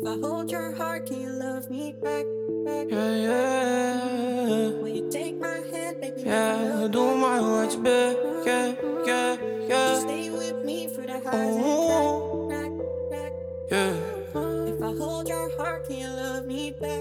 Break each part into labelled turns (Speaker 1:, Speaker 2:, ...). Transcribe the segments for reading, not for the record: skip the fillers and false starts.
Speaker 1: I hold your heart, can you love me back?
Speaker 2: Yeah, yeah,
Speaker 1: Will you take my hand, baby?
Speaker 2: yeah, думаю о тебе, yeah, yeah, yeah,
Speaker 1: Stay with me for the highs and crack.
Speaker 2: yeah.
Speaker 1: If I hold your heart, can you love me back?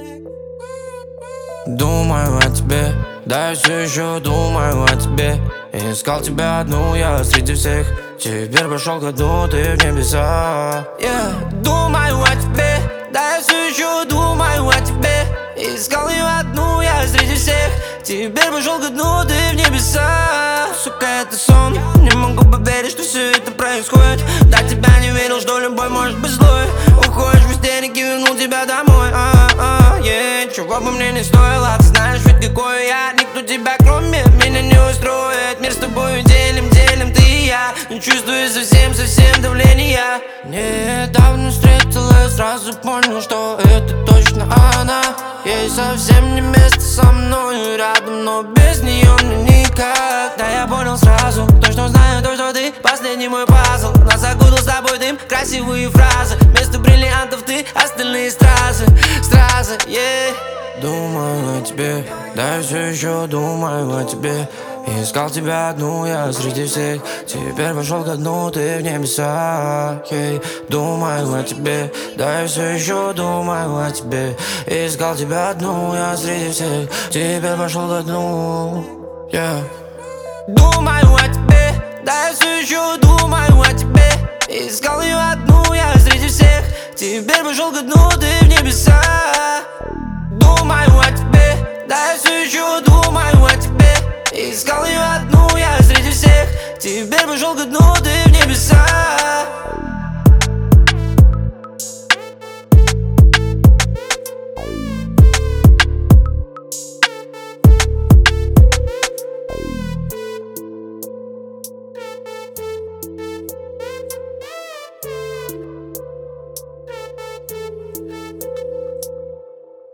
Speaker 2: Думаю о тебе, да я все еще думаю о тебе. Искал тебя одну я среди всех. Теперь пошел ко дну, ты в небеса. Yeah. Думаю о тебе, да я все еще думаю о тебе. Искал ее одну я среди всех. Теперь пошел ко дну, ты в небеса. Сука, это сон, не могу поверить, что все это происходит. До тебя не верил, что любовь может быть злой. Уходишь в истерике, вернул тебя домой. Yeah. Чего бы мне не стоило, ты знаешь ведь какой я. Никто тебя кроме меня не устроит. Мир с тобой делим, ты и я. Не чувствую совсем давления. Недавно встретила, сразу понял, что это точно она. Ей совсем не место со мной рядом, но без нее мне никак. Да я понял сразу, точно знаю то, что ты последний мой пазл. Нас окутал с тобой дым, красивые фразы. Вместо бриллиантов ты, остальные стразы, yeah. Думаю о тебе, да я все еще думаю о тебе. Искал тебя одну я среди всех. Теперь пошел ко дну, ты в небеса, yeah. Думаю о тебе, да я все еще думаю о тебе. Искал тебя одну я среди всех. Теперь пошел ко дну, yeah. Думаю о тебе, да я все еще думаю о тебе. Искал ее одну я среди всех. Теперь пошел ко дну, ты в небеса. Думаю о тебе, да я все еще думаю о тебе. Искал ее одну я среди всех. Теперь пошел ко дну, ты в небеса.